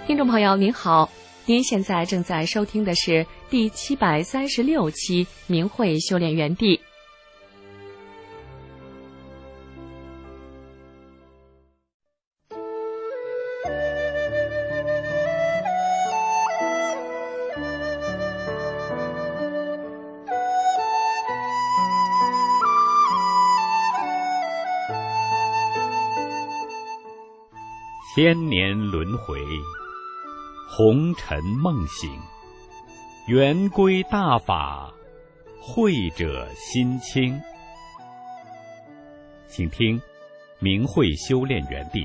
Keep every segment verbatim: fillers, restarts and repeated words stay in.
听众朋友您好，您现在正在收听的是第七百三十六期明慧修炼园地。 千年轮回，红尘梦醒，圆归大法，慧者心清。请听明慧修炼园地。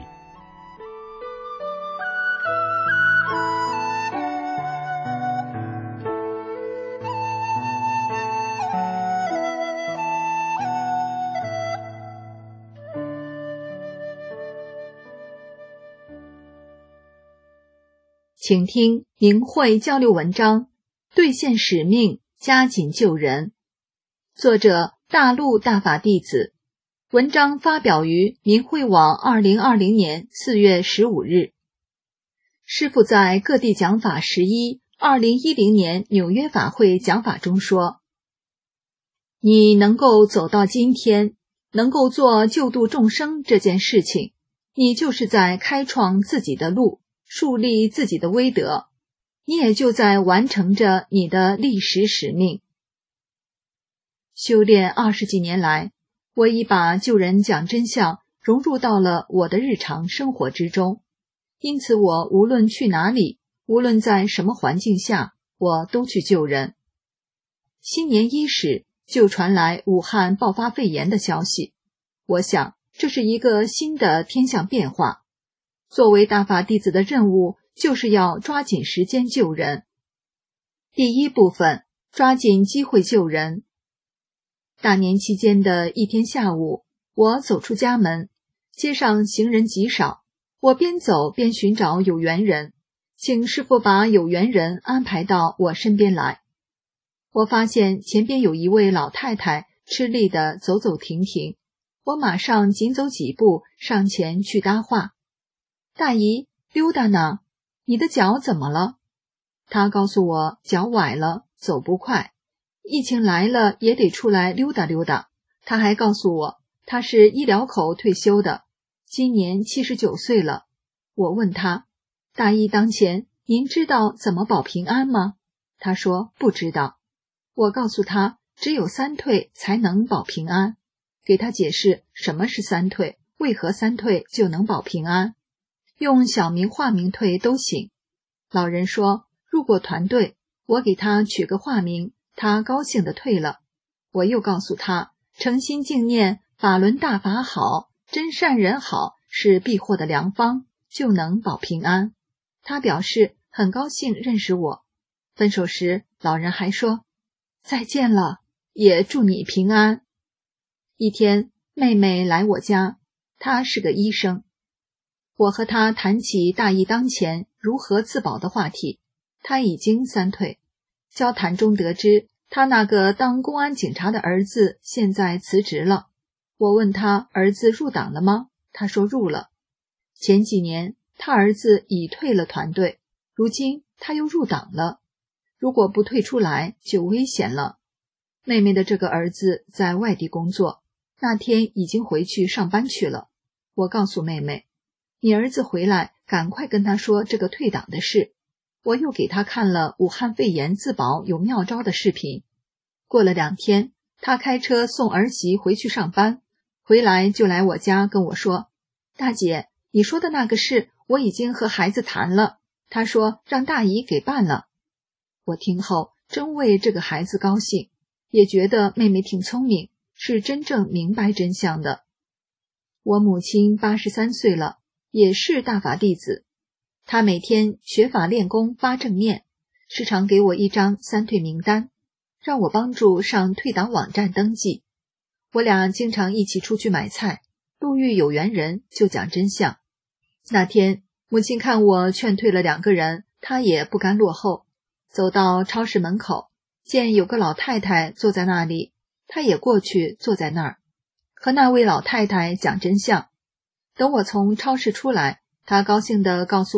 请听明慧交流文章，兑现使命，加紧救人。作者大陆大法弟子。文章发表于明慧网二零二零年四月十五日。师父在各地讲法十一二零一零年纽约法会讲法中说，你能够走到今天，能够做救度众生这件事情，你就是在开创自己的路，树立自己的威德，你也就在完成着你的历史使命。修炼二十几年来，我已把救人讲真相融入到了我的日常生活之中，因此我无论去哪里，无论在什么环境下，我都去救人。新年伊始，就传来武汉爆发肺炎的消息，我想这是一个新的天象变化。作为大法弟子的任务，就是要抓紧时间救人。第一部分，抓紧机会救人。大年期间的一天下午，我走出家门，街上行人极少，我边走边寻找有缘人，请师父把有缘人安排到我身边来。我发现前边有一位老太太吃力地走走停停，我马上紧走几步上前去搭话。大姨，溜达呢？你的脚怎么了？她告诉我脚崴了，走不快，疫情来了也得出来溜达溜达。她还告诉我，她是医疗口退休的，今年七十九岁了。我问她，大疫当前，您知道怎么保平安吗？她说不知道。我告诉她，只有三退才能保平安，给她解释什么是三退，为何三退就能保平安。用小名化名退都行。老人说入过团队，我给他取个化名，他高兴地退了。我又告诉他，诚心敬念法轮大法好，真善人好，是必获的良方，就能保平安。他表示很高兴认识我。分手时，老人还说再见了，也祝你平安。一天，妹妹来我家，她是个医生。我和他谈起大疫当前如何自保的话题，他已经三退。交谈中得知，他那个当公安警察的儿子现在辞职了。我问他儿子入党了吗？他说入了。前几年他儿子已退了团队，如今他又入党了。如果不退出来就危险了。妹妹的这个儿子在外地工作，那天已经回去上班去了。我告诉妹妹，你儿子回来，赶快跟他说这个退党的事。我又给他看了武汉肺炎自保有妙招的视频。过了两天，他开车送儿媳回去上班，回来就来我家跟我说，大姐，你说的那个事我已经和孩子谈了，他说让大姨给办了。我听后真为这个孩子高兴，也觉得妹妹挺聪明，是真正明白真相的。我母亲八十三岁了，也是大法弟子，他每天学法练功发正念，时常给我一张三退名单，让我帮助上退党网站登记。我俩经常一起出去买菜，路遇有缘人就讲真相。那天母亲看我劝退了两个人，她也不甘落后，走到超市门口，见有个老太太坐在那里，她也过去坐在那儿，和那位老太太讲真相。等我从超市出来，她高兴地告诉我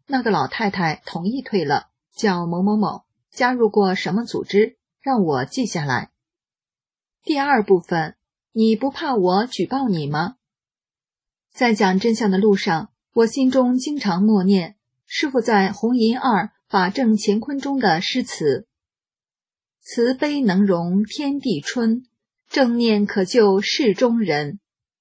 那个老太太同意退了，叫某某某，加入过什么组织，让我记下来。第二部分，你不怕我举报你吗？在讲真相的路上，我心中经常默念师父在红银二法正乾坤中的诗词：慈悲能容天地春，正念可救世中人。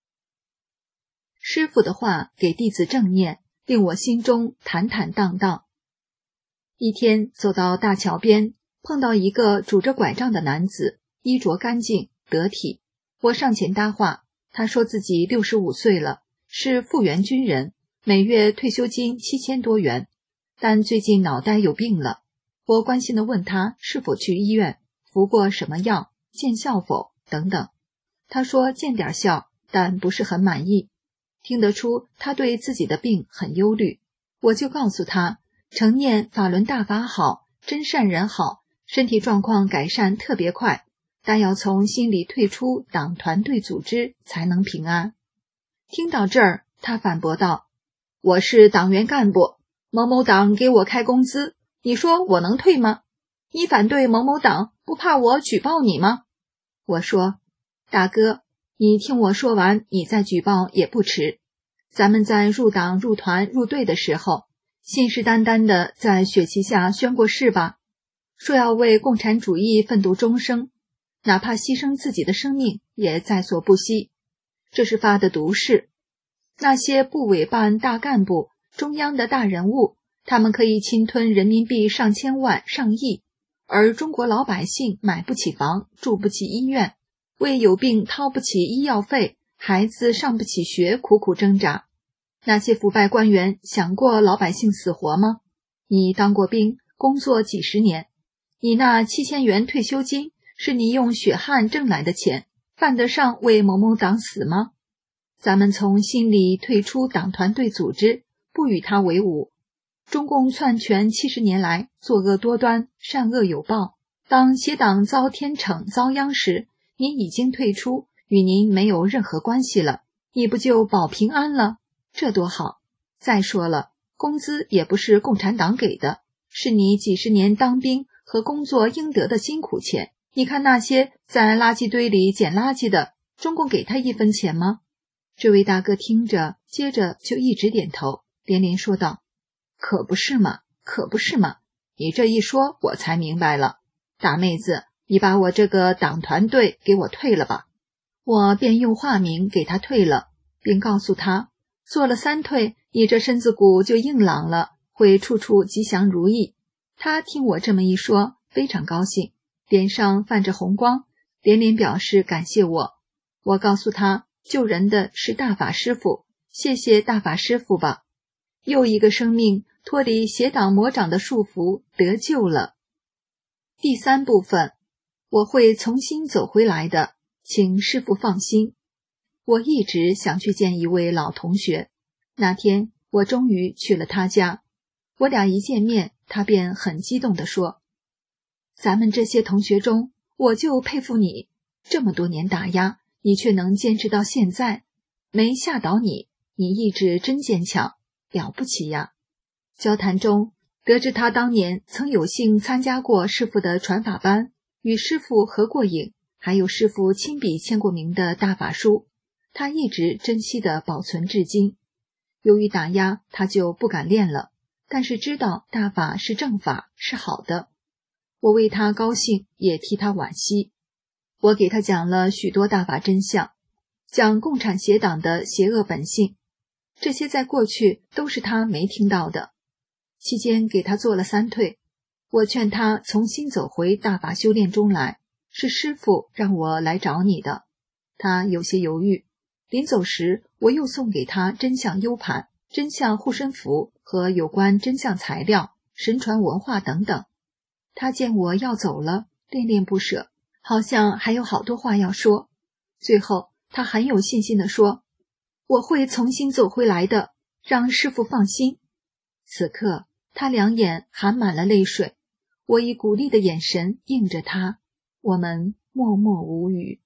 师父的话给弟子正念，令我心中坦坦荡荡。一天走到大桥边，碰到一个拄着拐杖的男子，衣着干净得体。我上前搭话，他说自己六十五岁了，是复员军人，每月退休金七千多元，但最近脑袋有病了。我关心地问他是否去医院，服过什么药，见效否等等。他说见点效，但不是很满意。听得出他对自己的病很忧虑，我就告诉他，承念法轮大法好，真善人好，身体状况改善特别快，但要从心里退出党团队组织才能平安。听到这儿，他反驳道，我是党员干部，某某党给我开工资，你说我能退吗？你反对某某党，不怕我举报你吗？我说，大哥，你听我说完，你再举报也不迟。咱们在入党、入团、入队的时候，信誓旦旦的在血旗下宣过誓吧，说要为共产主义奋斗终生，哪怕牺牲自己的生命也在所不惜。这是发的毒誓。那些部委办大干部、中央的大人物，他们可以侵吞人民币上千万、上亿，而中国老百姓买不起房，住不起医院，为有病掏不起医药费，孩子上不起学，苦苦挣扎。那些腐败官员想过老百姓死活吗？你当过兵，工作几十年，你那七千元退休金是你用血汗挣来的钱，犯得上为某某党死吗？咱们从心里退出党团队组织，不与他为伍。中共篡权七十年来，作恶多端，善恶有报。当邪党遭天惩遭殃时，您已经退出，与您没有任何关系了，你不就保平安了？这多好！再说了，工资也不是共产党给的，是你几十年当兵和工作应得的辛苦钱。你看那些在垃圾堆里捡垃圾的，中共给他一分钱吗？这位大哥听着，接着就一直点头，连连说道，可不是嘛，可不是嘛，你这一说我才明白了。大妹子，你把我这个党团队给我退了吧。我便用化名给他退了，并告诉他，做了三退，你这身子骨就硬朗了，会处处吉祥如意。他听我这么一说，非常高兴，脸上泛着红光，连连表示感谢我。我告诉他，救人的是大法师父，谢谢大法师父吧。又一个生命脱离邪党魔掌的束缚，得救了。第三部分，我会重新走回来的，请师父放心。我一直想去见一位老同学，那天我终于去了他家。我俩一见面，他便很激动地说，咱们这些同学中，我就佩服你，这么多年打压，你却能坚持到现在，没吓倒你，你意志真坚强，了不起呀。交谈中得知他当年曾有幸参加过师父的传法班，与师父合过影，还有师父亲笔签过名的大法书，他一直珍惜地保存至今。由于打压，他就不敢练了，但是知道大法是正法，是好的。我为他高兴，也替他惋惜。我给他讲了许多大法真相，讲共产邪党的邪恶本性，这些在过去都是他没听到的。期间给他做了三退，我劝他重新走回大法修炼中来，是师父让我来找你的。他有些犹豫，临走时我又送给他真相 U 盘、真相护身符和有关真相材料、神传文化等等。他见我要走了，恋恋不舍，好像还有好多话要说。最后他很有信心地说，我会重新走回来的，让师父放心。此刻他两眼含满了泪水，我以鼓励的眼神应着他，我们默默无语。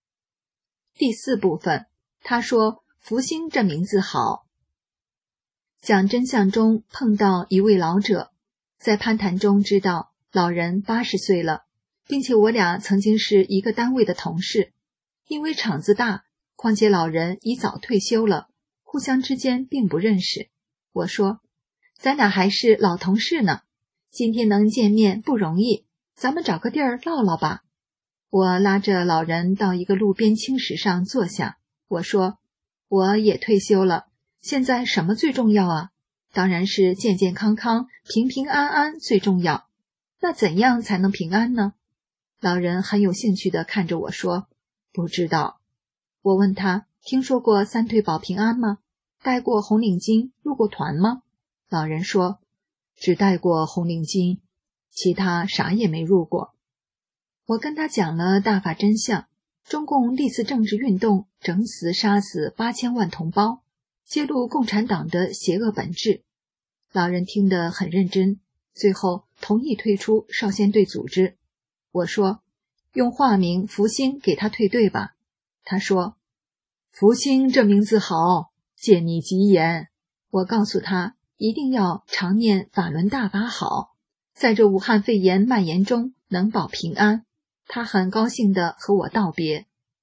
第四部分，他说福星这名字好。 讲真相中碰到一位老者，在攀谈中知道老人八十岁了，并且我俩曾经是一个单位的同事。因为厂子大，况且老人已早退休了，互相之间并不认识。我说，咱俩还是老同事呢，今天能见面不容易，咱们找个地儿唠唠吧。我拉着老人到一个路边青石上坐下，我说，我也退休了，现在什么最重要啊？当然是健健康康、平平安安最重要。那怎样才能平安呢？老人很有兴趣地看着我说，不知道。我问他，听说过三退保平安吗？带过红领巾，入过团吗？老人说，只带过红领巾，其他啥也没入过。我跟他讲了大法真相，中共历次政治运动整死杀死八千万同胞，揭露共产党的邪恶本质。老人听得很认真，最后同意退出少先队组织。我说，用化名福星给他退队吧。他说，福星这名字好，借你吉言。我告诉他，一定要常念法轮大法好，在这武汉肺炎蔓延中能保平安。他很高兴地和我道别。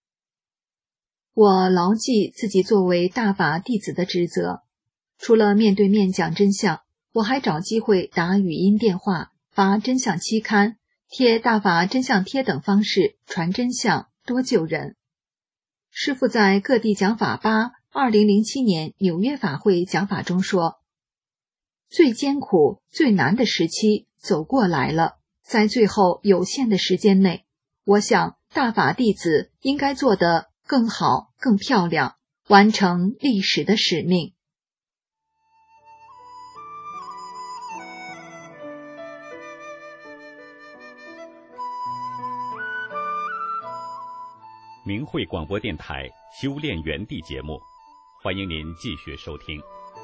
我牢记自己作为大法弟子的职责，除了面对面讲真相，我还找机会打语音电话、发真相期刊、贴大法真相贴等方式传真相，多救人。师父在各地讲法吧二零零七年纽约法会讲法中说，最艰苦、最难的时期走过来了，在最后有限的时间内，我想大法弟子应该做得更好、更漂亮，完成历史的使命。 明慧广播电台修炼园地节目，欢迎您继续收听。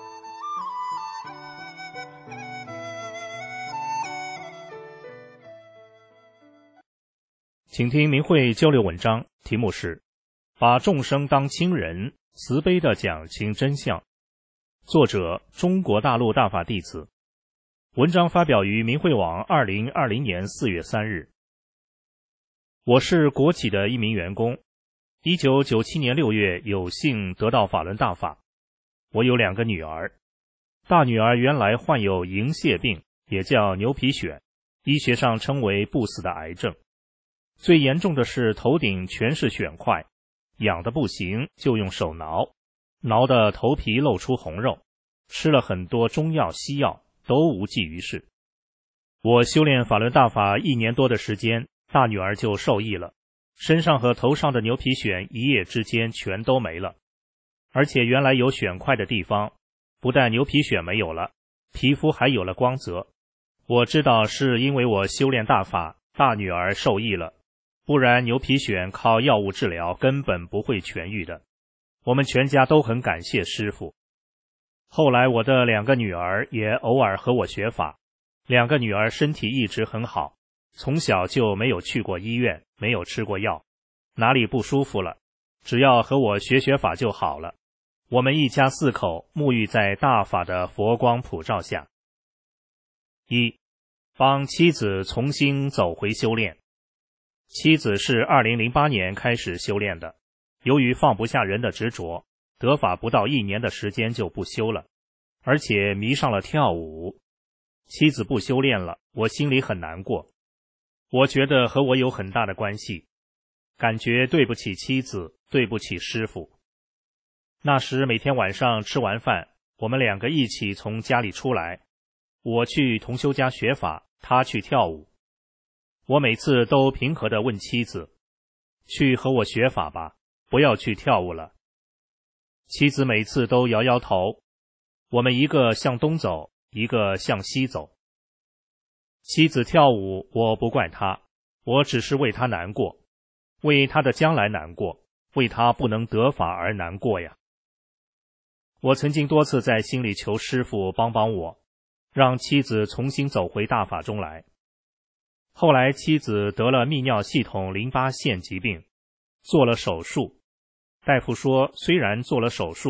请听明慧交流文章，题目是把众生当亲人，慈悲地讲清真相。作者中国大陆大法弟子。文章发表于明慧网二零二零年四月三日。我是国企的一名员工，一九九七年六月有幸得到法轮大法。我有两个女儿，大女儿原来患有银屑病，也叫牛皮癣，医学上称为不死的癌症。最严重的是头顶全是癣块，痒的不行就用手挠，挠得头皮露出红肉，吃了很多中药西药都无济于事。我修炼法轮大法一年多的时间，大女儿就受益了，身上和头上的牛皮癣一夜之间全都没了，而且原来有癣块的地方，不但牛皮癣没有了，皮肤还有了光泽。我知道是因为我修炼大法，大女儿受益了，不然牛皮癣靠药物治疗根本不会痊愈的。我们全家都很感谢师父。后来我的两个女儿也偶尔和我学法，两个女儿身体一直很好，从小就没有去过医院，没有吃过药，哪里不舒服了，只要和我学学法就好了。我们一家四口沐浴在大法的佛光普照下。一，帮妻子重新走回修炼。妻子是二零零八年开始修炼的，由于放不下人的执着，得法不到一年的时间就不修了，而且迷上了跳舞。妻子不修炼了，我心里很难过。我觉得和我有很大的关系，感觉对不起妻子，对不起师父。那时每天晚上吃完饭，我们两个一起从家里出来，我去同修家学法，他去跳舞。我每次都平和地问妻子，去和我学法吧，不要去跳舞了。妻子每次都摇摇头，我们一个向东走，一个向西走。妻子跳舞，我不怪她，我只是为她难过，为她的将来难过，为她不能得法而难过呀。我曾经多次在心里求师父帮帮我，让妻子重新走回大法中来。后来妻子得了泌尿系统淋巴腺疾病，做了手术。大夫说虽然做了手术，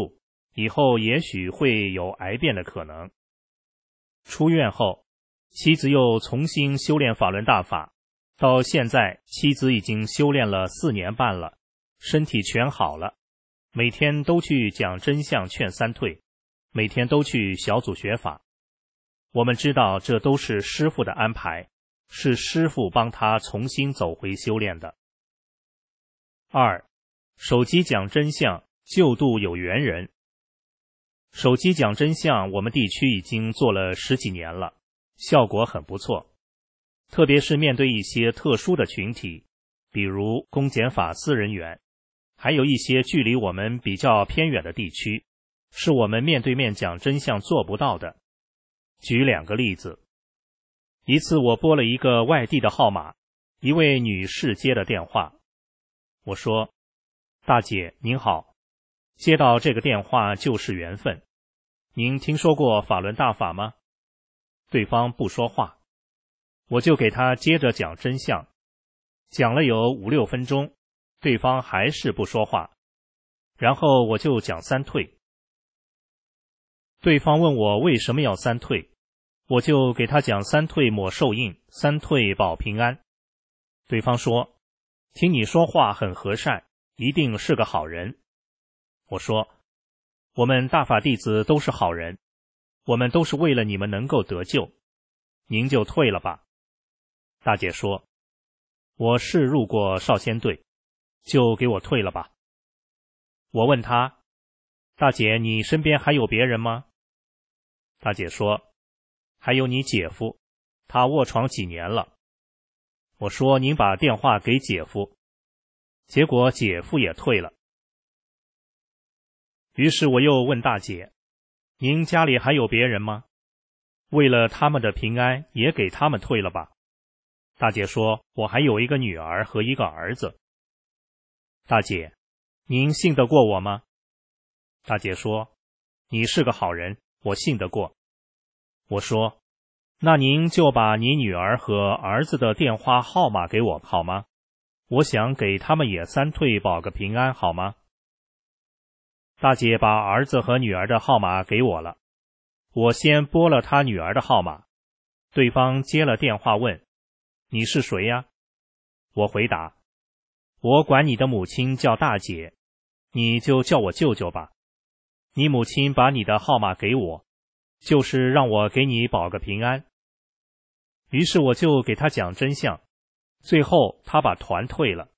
以后也许会有癌变的可能。出院后，妻子又重新修炼法轮大法，到现在妻子已经修炼了四年半了，身体全好了，每天都去讲真相劝三退，每天都去小组学法。我们知道这都是师父的安排，是师父帮他重新走回修炼的。二，手机讲真相，救度有缘人。手机讲真相，我们地区已经做了十几年了，效果很不错。特别是面对一些特殊的群体，比如公检法司人员，还有一些距离我们比较偏远的地区，是我们面对面讲真相做不到的。举两个例子。一次我拨了一个外地的号码，一位女士接的电话。我说：大姐您好，接到这个电话就是缘分，您听说过法轮大法吗？对方不说话，我就给他接着讲真相，讲了有五六分钟，对方还是不说话，然后我就讲三退。对方问我为什么要三退，我就给他讲三退抹寿印，三退保平安。对方说：听你说话很和善，一定是个好人。我说：我们大法弟子都是好人，我们都是为了你们能够得救，您就退了吧。大姐说：我是入过少先队，就给我退了吧。我问她：大姐你身边还有别人吗？大姐说：还有你姐夫，他卧床几年了。我说：您把电话给姐夫。结果姐夫也退了。于是我又问大姐：您家里还有别人吗？为了他们的平安，也给他们退了吧。大姐说：我还有一个女儿和一个儿子。大姐，您信得过我吗？大姐说：你是个好人，我信得过。我说：那您就把你女儿和儿子的电话号码给我好吗？我想给他们也三退保个平安好吗？大姐把儿子和女儿的号码给我了，我先拨了他女儿的号码，对方接了电话问：你是谁呀？我回答：我管你的母亲叫大姐，你就叫我舅舅吧。你母亲把你的号码给我，就是让我给你保个平安。于是我就给他讲真相，最后他把团退了。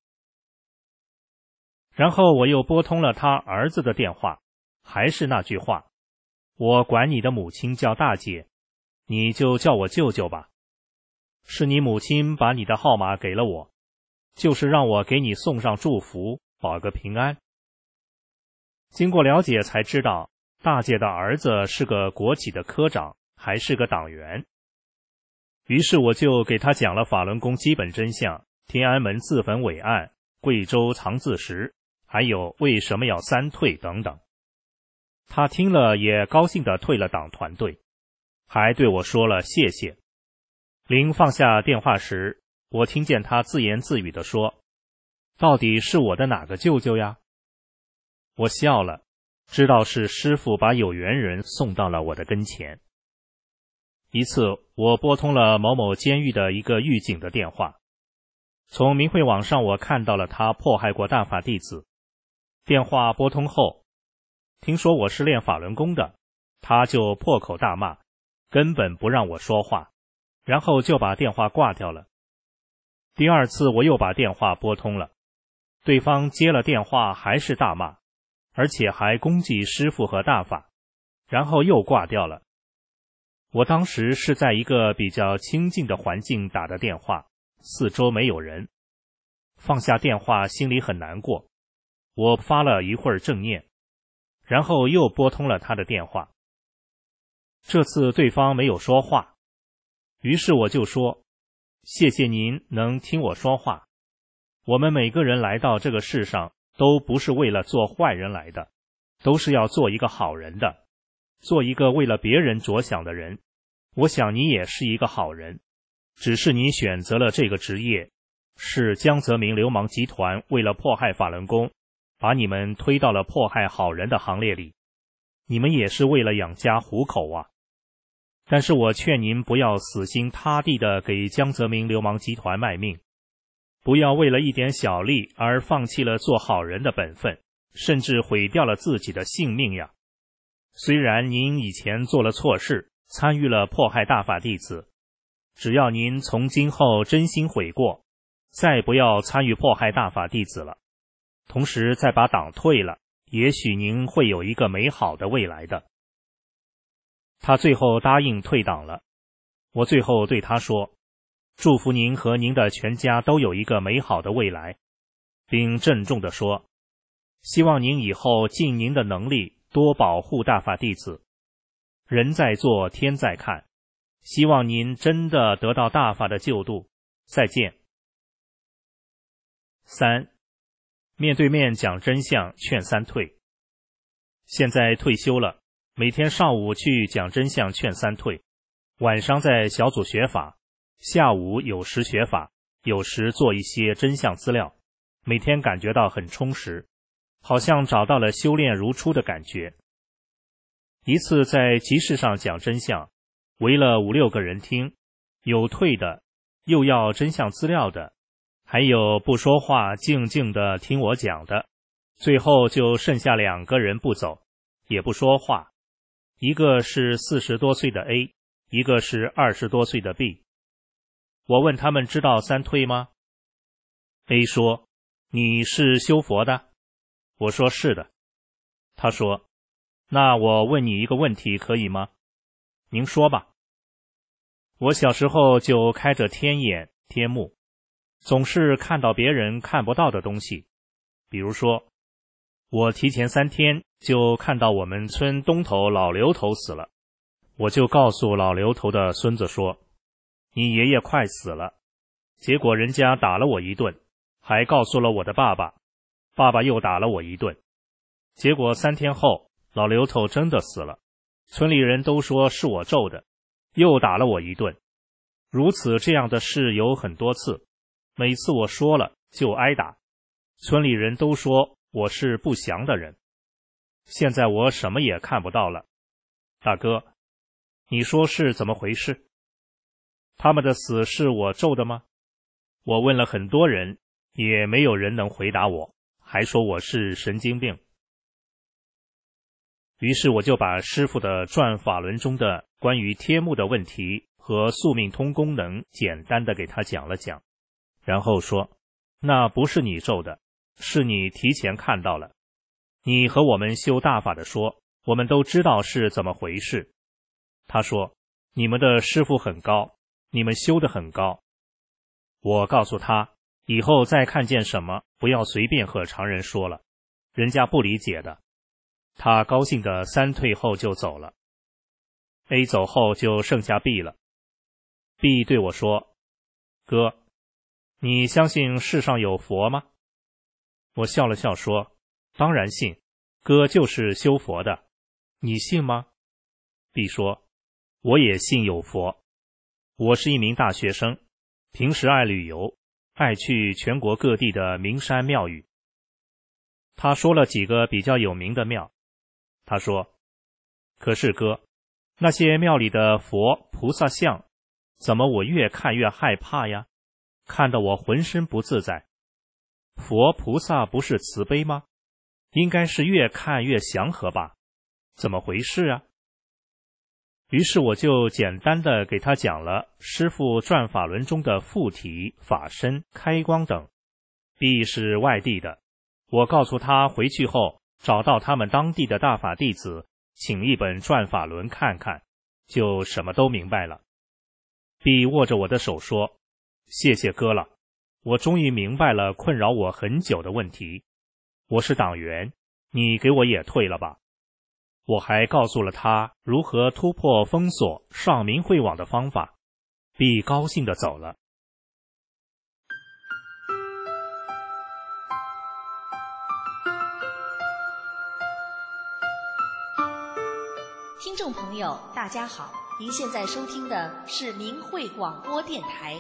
然后我又拨通了他儿子的电话，还是那句话：我管你的母亲叫大姐，你就叫我舅舅吧。是你母亲把你的号码给了我，就是让我给你送上祝福，保个平安。经过了解才知道，大姐的儿子是个国企的科长，还是个党员。于是我就给他讲了法轮功基本真相、天安门自焚伟案、贵州藏字石，还有为什么要三退等等。他听了也高兴地退了党团队，还对我说了谢谢。临放下电话时，我听见他自言自语地说：到底是我的哪个舅舅呀？我笑了，知道是师父把有缘人送到了我的跟前。一次我拨通了某某监狱的一个狱警的电话，从明慧网上我看到了他迫害过大法弟子。电话拨通后，听说我是练法轮功的，他就破口大骂，根本不让我说话，然后就把电话挂掉了。第二次我又把电话拨通了，对方接了电话还是大骂，而且还攻击师父和大法，然后又挂掉了。我当时是在一个比较清静的环境打的电话，四周没有人。放下电话心里很难过，我发了一会儿正念，然后又拨通了他的电话。这次对方没有说话，于是我就说：谢谢您能听我说话。我们每个人来到这个世上都不是为了做坏人来的，都是要做一个好人的，做一个为了别人着想的人。我想你也是一个好人，只是你选择了这个职业，是江泽民流氓集团为了迫害法轮功，把你们推到了迫害好人的行列里。 你们也是为了养家糊口啊。但是我劝您不要死心塌地地给江泽民流氓集团卖命，不要为了一点小利而放弃了做好人的本分，甚至毁掉了自己的性命呀。虽然您以前做了错事，参与了迫害大法弟子，只要您从今后真心悔过，再不要参与迫害大法弟子了，同时再把党退了，也许您会有一个美好的未来的。他最后答应退党了。我最后对他说，祝福您和您的全家都有一个美好的未来，并郑重地说，希望您以后尽您的能力多保护大法弟子。人在做，天在看，希望您真的得到大法的救度。再见。三，面对面讲真相，劝三退。现在退休了，每天上午去讲真相劝三退，晚上在小组学法，下午有时学法，有时做一些真相资料，每天感觉到很充实，好像找到了修炼如初的感觉。一次在集市上讲真相，围了五六个人听，有退的，又要真相资料的，还有不说话静静的听我讲的，最后就剩下两个人不走，也不说话，一个是四十多岁的 A， 一个是二十多岁的 B。 我问他们知道三退吗？ A 说，你是修佛的？我说是的。他说，那我问你一个问题可以吗？您说吧。我小时候就开着天眼天目，总是看到别人看不到的东西。比如说，我提前三天就看到我们村东头老刘头死了，我就告诉老刘头的孙子说，你爷爷快死了。结果人家打了我一顿，还告诉了我的爸爸，爸爸又打了我一顿。结果三天后，老刘头真的死了，村里人都说是我咒的，又打了我一顿。如此这样的事有很多次，每次我说了就挨打，村里人都说我是不祥的人。现在我什么也看不到了，大哥，你说是怎么回事？他们的死是我咒的吗？我问了很多人，也没有人能回答我，还说我是神经病。于是我就把师父的转法轮中的关于天目的问题和宿命通功能简单的给他讲了讲，然后说，那不是你咒的，是你提前看到了。你和我们修大法的说，我们都知道是怎么回事。他说，你们的师父很高，你们修得很高。我告诉他，以后再看见什么，不要随便和常人说了，人家不理解的。他高兴的三退后就走了。 A 走后就剩下 B 了。 B 对我说，哥，你相信世上有佛吗？我笑了笑说，当然信，哥就是修佛的，你信吗？ B 说，我也信有佛，我是一名大学生，平时爱旅游，爱去全国各地的名山庙宇。他说了几个比较有名的庙。他说，可是哥，那些庙里的佛菩萨像，怎么我越看越害怕呀？看得我浑身不自在。佛菩萨不是慈悲吗？应该是越看越祥和吧？怎么回事啊？于是我就简单的给他讲了师父转法轮中的附体、法身、开光等。 B 是外地的，我告诉他回去后找到他们当地的大法弟子，请一本转法轮看看，就什么都明白了。 B 握着我的手说，谢谢哥了，我终于明白了困扰我很久的问题。我是党员，你给我也退了吧。我还告诉了他如何突破封锁上明慧网的方法。 B 高兴地走了。 听众朋友大家好，您现在收听的是明慧广播电台。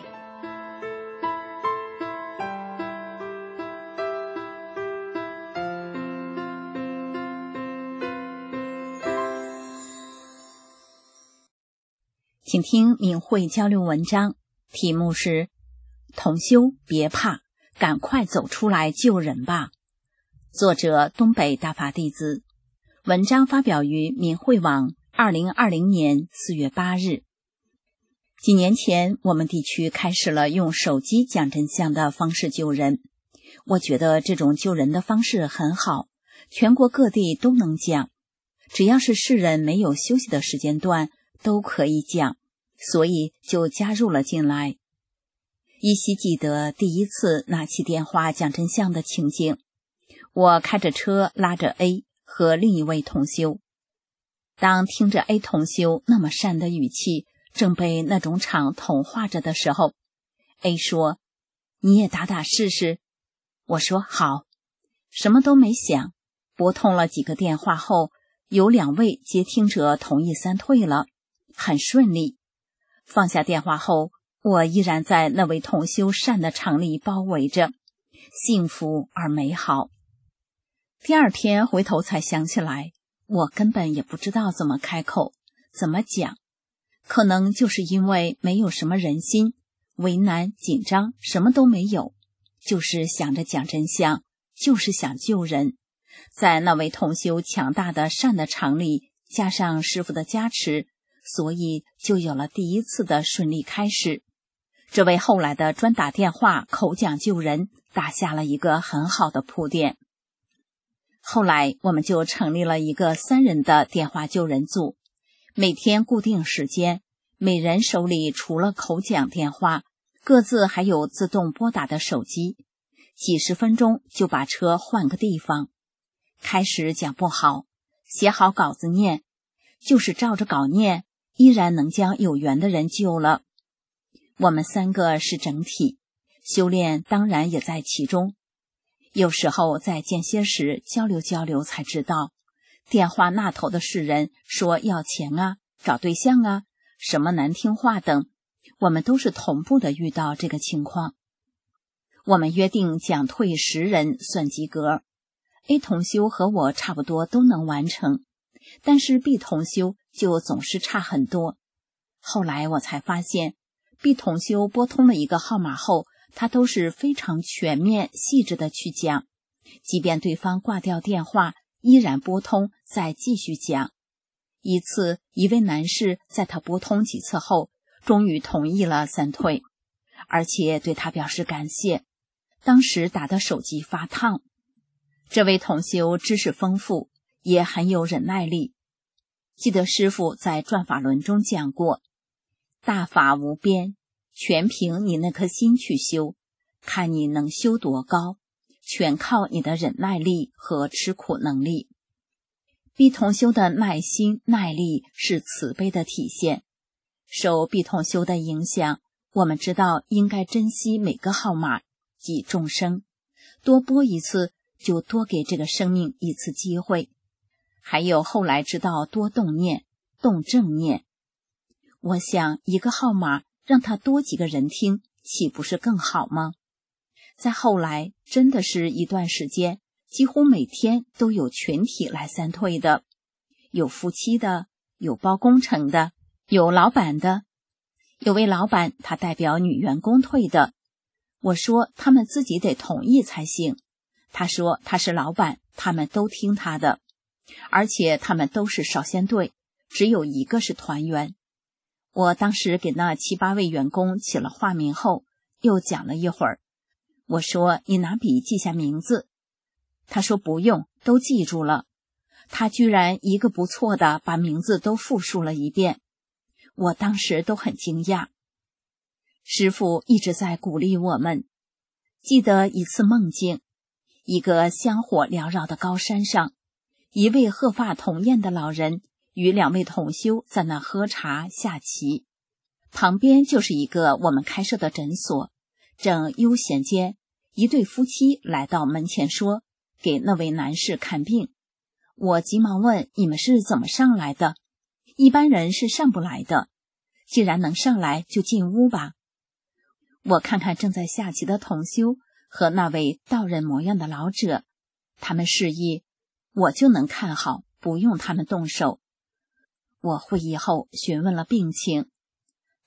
请听明慧交流文章，题目是同修别怕，赶快走出来救人吧。作者东北大法弟子，文章发表于明慧网二零二零年四月八日。几年前，我们地区开始了用手机讲真相的方式救人。我觉得这种救人的方式很好，全国各地都能讲，只要是世人没有休息的时间段都可以讲，所以就加入了进来。依稀记得第一次拿起电话讲真相的情景，我开着车拉着 A 和另一位同修。当听着 A 同修那么善的语气正被那种场同化着的时候， A 说：你也打打试试。我说好，什么都没想，拨通了几个电话后，有两位接听者同意三退了，很顺利。放下电话后，我依然在那位同修善的场里包围着，幸福而美好。第二天回头才想起来，我根本也不知道怎么开口，怎么讲。可能就是因为没有什么人心，为难紧张什么都没有，就是想着讲真相，就是想救人。在那位同修强大的善的场里，加上师父的加持，所以就有了第一次的顺利开始。这为后来的专打电话口讲救人打下了一个很好的铺垫。后来我们就成立了一个三人的电话救人组，每天固定时间，每人手里除了口讲电话，各自还有自动拨打的手机，几十分钟就把车换个地方。开始讲不好，写好稿子念，就是照着稿念，依然能将有缘的人救了。我们三个是整体，修炼当然也在其中。有时候在间歇时交流交流才知道，电话那头的世人说要钱啊，找对象啊，什么难听话等，我们都是同步的遇到这个情况。我们约定讲退十人算及格， A 同修和我差不多都能完成，但是 B 同修就总是差很多。后来我才发现， B 同修拨通了一个号码后，他都是非常全面细致的去讲，即便对方挂掉电话，依然拨通再继续讲。一次，一位男士在他拨通几次后，终于同意了三退，而且对他表示感谢。当时打的手机发烫。这位同修知识丰富，也很有忍耐力。记得师父在转法轮中讲过，大法无边，全凭你那颗心去修，看你能修多高，全靠你的忍耐力和吃苦能力。B 同修的耐心耐力是慈悲的体现。受 B 同修的影响，我们知道应该珍惜每个号码及众生，多播一次就多给这个生命一次机会。还有后来知道多动念，动正念。我想一个号码让他多几个人听，岂不是更好吗？再后来真的是一段时间，几乎每天都有群体来三退的，有夫妻的，有包工程的，有老板的。有位老板他代表女员工退的，我说他们自己得同意才行，他说他是老板，他们都听他的，而且他们都是少先队，只有一个是团员。我当时给那七八位员工起了化名后，又讲了一会儿，我说你拿笔记下名字，他说不用，都记住了。他居然一个不错的把名字都复述了一遍，我当时都很惊讶。师父一直在鼓励我们。记得一次梦境，一个香火缭绕的高山上，一位鹤发童颜的老人与两位同修在那喝茶下棋，旁边就是一个我们开设的诊所。正悠闲间，一对夫妻来到门前说给那位男士看病。我急忙问，你们是怎么上来的？一般人是上不来的，既然能上来就进屋吧。我看看正在下棋的同修和那位道人模样的老者，他们示意我就能看好，不用他们动手。我会议后询问了病情，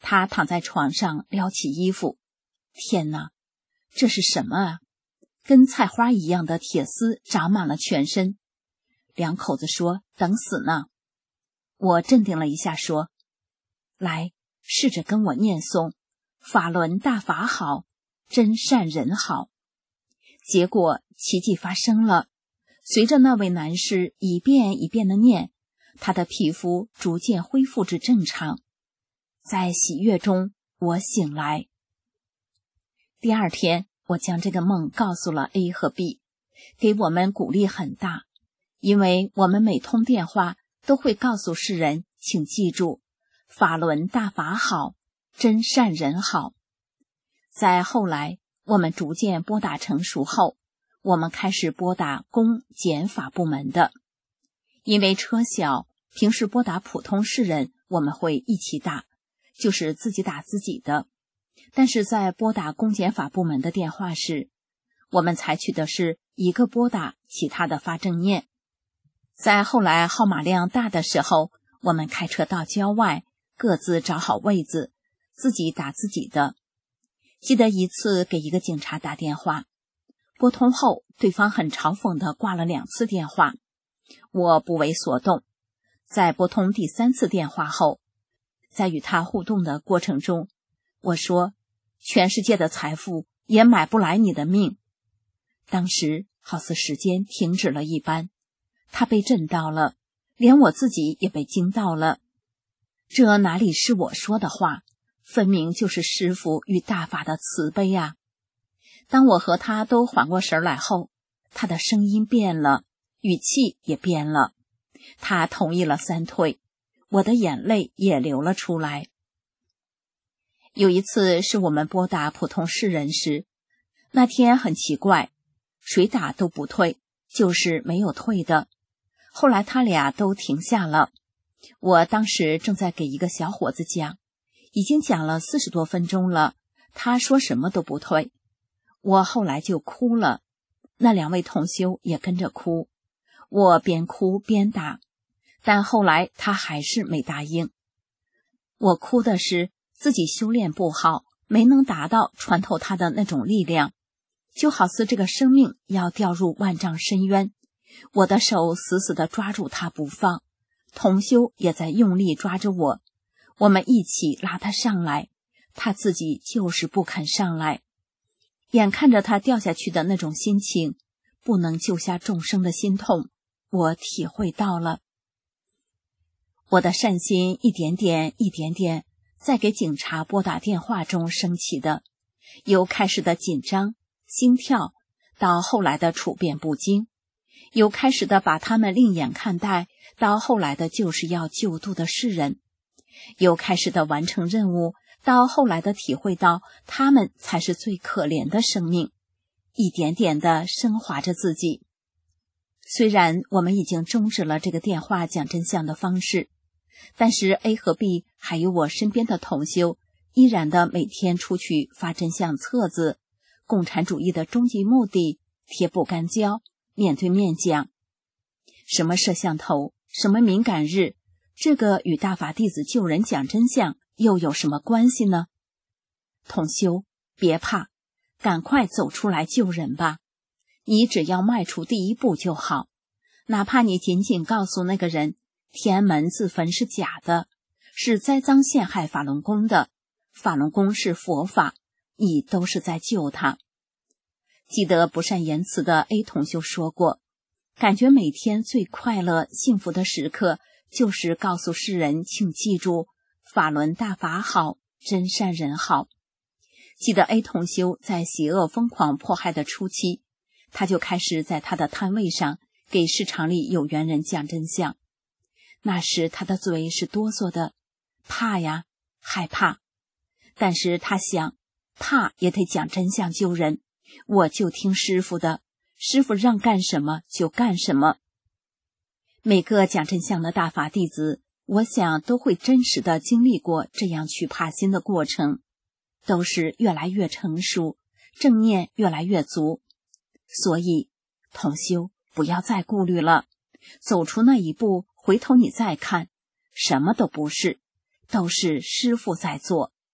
他躺在床上撩起衣服，天哪，这是什么啊？跟菜花一样的铁丝长满了全身。两口子说等死呢。我镇定了一下说，来，试着跟我念诵法轮大法好，真善人好。结果奇迹发生了，随着那位男士一遍一遍的念，他的皮肤逐渐恢复至正常。在喜悦中，我醒来。第二天，我将这个梦告诉了 A 和 B， 给我们鼓励很大，因为我们每通电话都会告诉世人，请记住，法轮大法好，真善人好。在后来，我们逐渐拨打成熟后，我们开始拨打公检法部门的。因为车小，平时拨打普通市人我们会一起打，就是自己打自己的。但是在拨打公检法部门的电话时，我们采取的是一个拨打，其他的发正念。在后来号码量大的时候，我们开车到郊外，各自找好位子，自己打自己的。记得一次给一个警察打电话，拨通后，对方很嘲讽地挂了两次电话，我不为所动。在拨通第三次电话后，在与他互动的过程中，我说，全世界的财富也买不来你的命。当时好似时间停止了一般，他被震到了，连我自己也被惊到了。这哪里是我说的话，分明就是师父与大法的慈悲啊！当我和他都缓过神来后，他的声音变了，语气也变了。他同意了三退，我的眼泪也流了出来。有一次是我们拨打普通市人时，那天很奇怪，谁打都不退，就是没有退的。后来他俩都停下了。我当时正在给一个小伙子讲，已经讲了四十多分钟了，他说什么都不退。我后来就哭了，那两位同修也跟着哭，我边哭边打，但后来他还是没答应。我哭的是自己修炼不好，没能达到穿透他的那种力量，就好似这个生命要掉入万丈深渊，我的手死死地抓住他不放，同修也在用力抓着我，我们一起拉他上来，他自己就是不肯上来。眼看着他掉下去的那种心情，不能救下众生的心痛，我体会到了。我的善心一点点一点点在给警察拨打电话中升起的，由开始的紧张心跳，到后来的处变不惊，由开始的把他们另眼看待，到后来的就是要救度的世人，由开始的完成任务，到后来的体会到他们才是最可怜的生命，一点点的升华着自己。虽然我们已经终止了这个电话讲真相的方式，但是 A 和 B 还有我身边的同修依然的每天出去发真相册子，共产主义的终极目的，贴不干胶，面对面讲。什么摄像头，什么敏感日，这个与大法弟子救人讲真相又有什么关系呢？同修，别怕，赶快走出来救人吧。你只要迈出第一步就好，哪怕你仅仅告诉那个人天安门自焚是假的，是栽赃陷害法轮功的，法轮功是佛法，你都是在救他。记得不善言辞的 A 同修说过，感觉每天最快乐幸福的时刻就是告诉世人，请记住，法轮大法好，真善人好。记得 A 同修在邪恶疯狂迫害的初期，他就开始在他的摊位上给市场里有缘人讲真相。那时他的嘴是哆嗦的，怕呀，害怕。但是他想，怕也得讲真相救人，我就听师父的，师父让干什么就干什么。每个讲真相的大法弟子，我想都会真实的经历过这样去怕心的过程，都是越来越成熟，正念越来越足。所以同修不要再顾虑了，走出那一步，回头你再看，什么都不是，都是师父在做。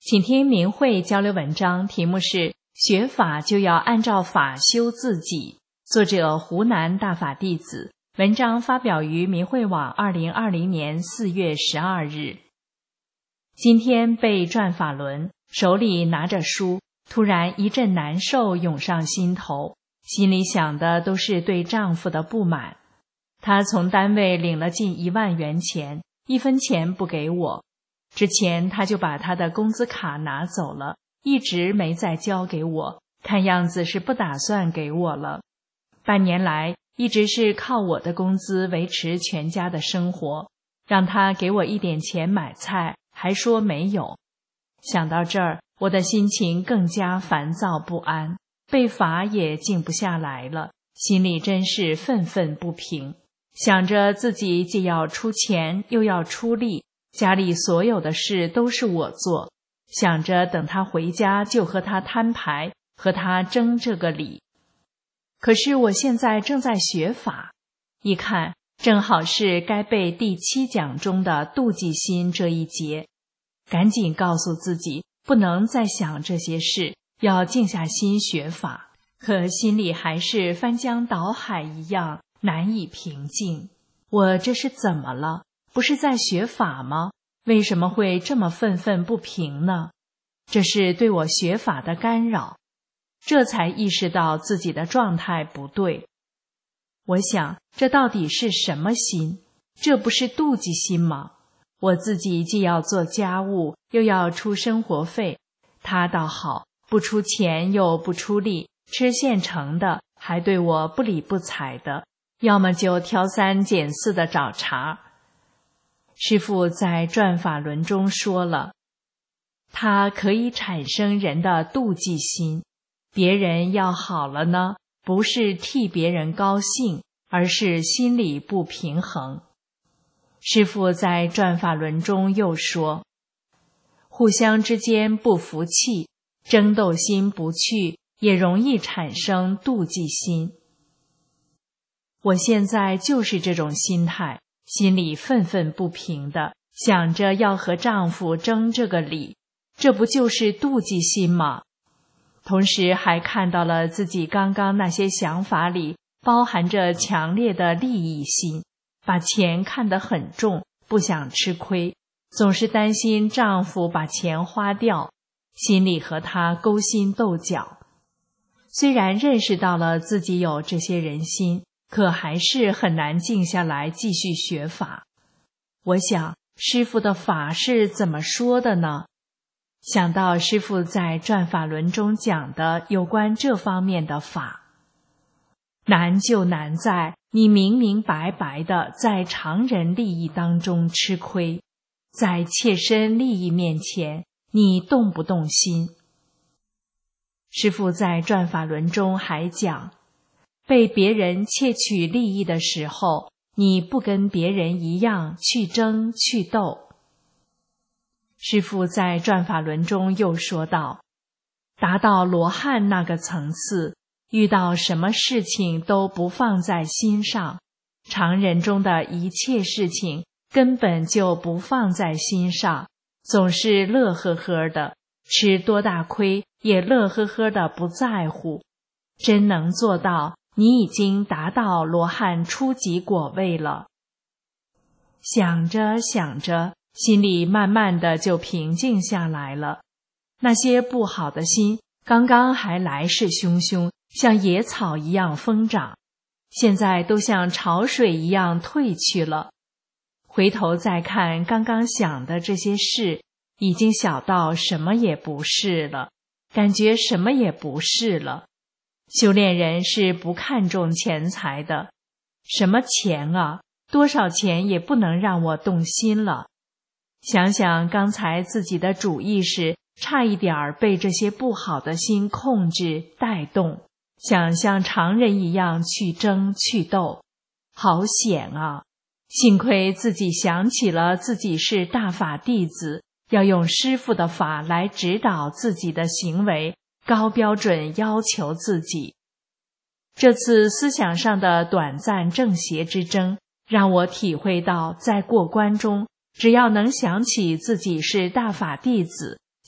请听明慧交流文章，题目是学法就要按照法修自己，作者湖南大法弟子，文章发表于明慧网二零二零年四月十二日。今天背转法轮，手里拿着书，突然一阵难受涌上心头，心里想的都是对丈夫的不满。他从单位领了近一万元钱，一分钱不给我。之前他就把他的工资卡拿走了，一直没再交给我，看样子是不打算给我了。半年来一直是靠我的工资维持全家的生活，让他给我一点钱买菜，还说没有。想到这儿，我的心情更加烦躁不安，被罚也静不下来了，心里真是愤愤不平，想着自己既要出钱又要出力，家里所有的事都是我做，想着等他回家就和他摊牌，和他争这个理。可是我现在正在学法，一看正好是该背第七讲中的妒忌心这一节，赶紧告诉自己不能再想这些事，要静下心学法，可心里还是翻江倒海一样难以平静。我这是怎么了？不是在学法吗？为什么会这么愤愤不平呢？这是对我学法的干扰。这才意识到自己的状态不对。我想，这到底是什么心？这不是妒忌心吗？我自己既要做家务，又要出生活费，他倒好，不出钱又不出力，吃现成的，还对我不理不睬的，要么就挑三拣四的找茬。师父在转法轮中说了，它可以产生人的妒忌心，别人要好了呢，不是替别人高兴，而是心里不平衡。师父在转法轮中又说，互相之间不服气，争斗心不去，也容易产生妒忌心。我现在就是这种心态，心里愤愤不平的，想着要和丈夫争这个理，这不就是妒忌心吗？同时还看到了自己刚刚那些想法里包含着强烈的利益心，把钱看得很重，不想吃亏，总是担心丈夫把钱花掉，心里和他勾心斗角。虽然认识到了自己有这些人心，可还是很难静下来继续学法。我想，师父的法是怎么说的呢？想到师父在转法轮中讲的有关这方面的法，难就难在你明明白白的在常人利益当中吃亏，在切身利益面前，你动不动心？师父在转法轮中还讲，被别人窃取利益的时候，你不跟别人一样去争去斗。师父在转法轮中又说道，达到罗汉那个层次，遇到什么事情都不放在心上，常人中的一切事情根本就不放在心上，总是乐呵呵的，吃多大亏也乐呵呵的不在乎。真能做到，你已经达到罗汉初级果位了。想着想着，心里慢慢的就平静下来了。那些不好的心，刚刚还来势汹汹，像野草一样疯长，现在都像潮水一样退去了。回头再看刚刚想的这些事，已经小到什么也不是了，感觉什么也不是了。修炼人是不看重钱财的，什么钱啊，多少钱也不能让我动心了。想想刚才自己的主意识差一点儿被这些不好的心控制带动，想像常人一样去争去斗，好险啊！幸亏自己想起了自己是大法弟子，要用师父的法来指导自己的行为，高标准要求自己。这次思想上的短暂正邪之争，让我体会到在过关中，只要能想起自己是大法弟子，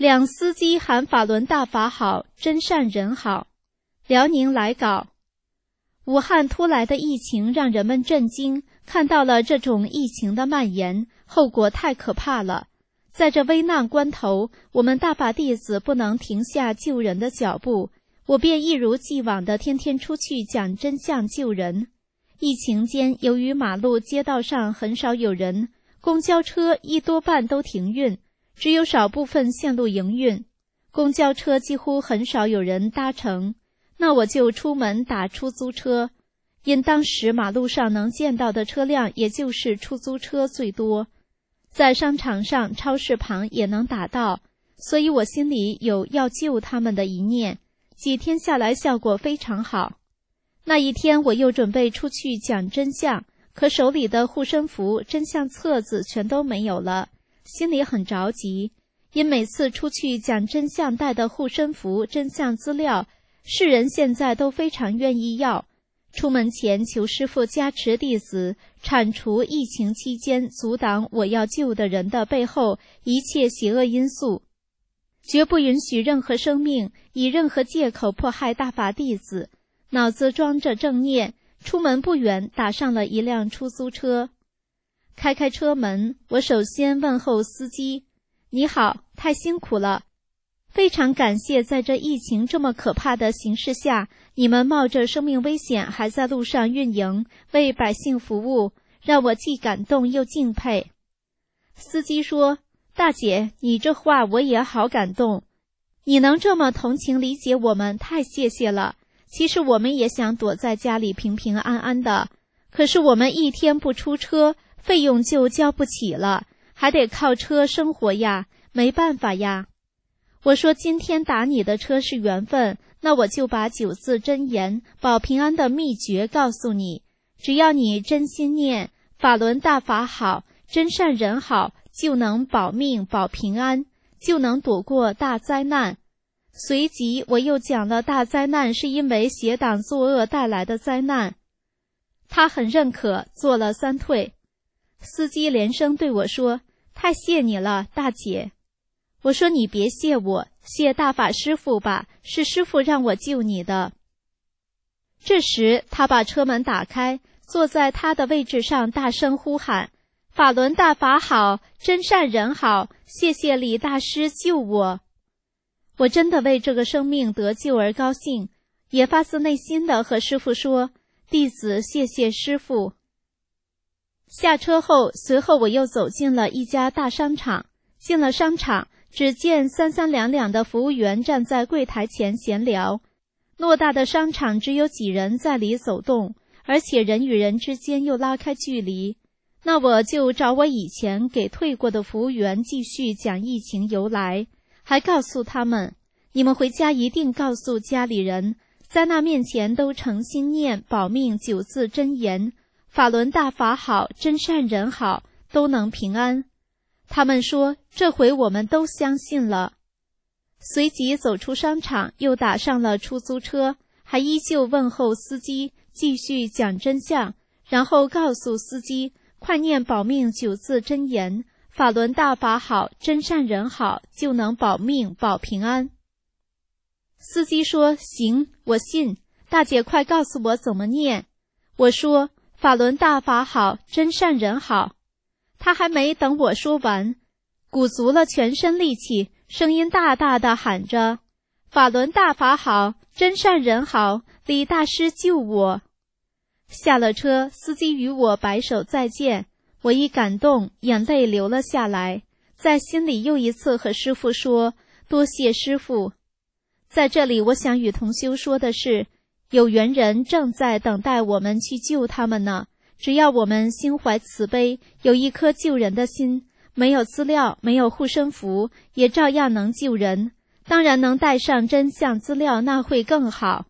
两司机喊法轮大法好，真善人好。辽宁来稿。武汉突来的疫情让人们震惊，看到了这种疫情的蔓延，后果太可怕了。在这危难关头，我们大法弟子不能停下救人的脚步，我便一如既往地天天出去讲真相救人。疫情间，由于马路街道上很少有人，公交车一多半都停运，只有少部分线路营运，公交车几乎很少有人搭乘。那我就出门打出租车，因当时马路上能见到的车辆也就是出租车最多，在商场上、超市旁也能打到，所以我心里有要救他们的一念。几天下来效果非常好。那一天我又准备出去讲真相，可手里的护身符、真相册子全都没有了，心里很着急，因每次出去讲真相带的护身符、真相资料，世人现在都非常愿意要。出门前求师父加持弟子，铲除疫情期间阻挡我要救的人的背后一切邪恶因素，绝不允许任何生命以任何借口迫害大法弟子。脑子装着正念，出门不远打上了一辆出租车。开开车门，我首先问候司机：你好，太辛苦了，非常感谢在这疫情这么可怕的形势下，你们冒着生命危险还在路上运营，为百姓服务，让我既感动又敬佩。司机说：大姐，你这话我也好感动，你能这么同情理解我们，太谢谢了。其实我们也想躲在家里平平安安的，可是我们一天不出车，费用就交不起了，还得靠车生活呀，没办法呀。我说今天打你的车是缘分，那我就把九字真言保平安的秘诀告诉你，只要你真心念法轮大法好，真善人好，就能保命保平安，就能躲过大灾难。随即我又讲了大灾难是因为邪党作恶带来的灾难，他很认可，做了三退。司机连声对我说：太谢你了，大姐。我说你别谢我，谢大法师父吧，是师父让我救你的。这时他把车门打开，坐在他的位置上大声呼喊：法轮大法好，真善人好，谢谢李大师救我。我真的为这个生命得救而高兴，也发自内心的和师父说：弟子谢谢师父。下车后，随后我又走进了一家大商场。进了商场，只见三三两两的服务员站在柜台前闲聊。偌大的商场只有几人在里走动，而且人与人之间又拉开距离。那我就找我以前给退过的服务员继续讲疫情由来，还告诉他们：你们回家一定告诉家里人，在那面前都诚心念保命九字真言，法轮大法好，真善人好，都能平安。他们说这回我们都相信了。随即走出商场，又打上了出租车，还依旧问候司机，继续讲真相，然后告诉司机快念保命九字真言，法轮大法好，真善人好，就能保命保平安。司机说：行，我信，大姐快告诉我怎么念。我说：法轮大法好，真善人好。他还没等我说完，鼓足了全身力气，声音大大的喊着：法轮大法好，真善人好，李大师救我。下了车，司机与我摆手再见，我一感动，眼泪流了下来，在心里又一次和师父说：多谢师父。在这里我想与同修说的是，有缘人正在等待我们去救他们呢，只要我们心怀慈悲，有一颗救人的心，没有资料，没有护身符，也照样能救人。当然能带上真相资料，那会更好。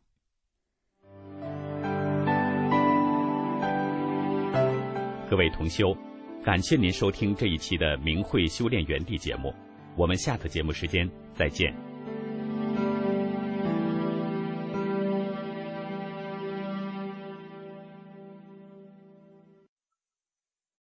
各位同修，感谢您收听这一期的明慧修炼园地节目，我们下次节目时间再见。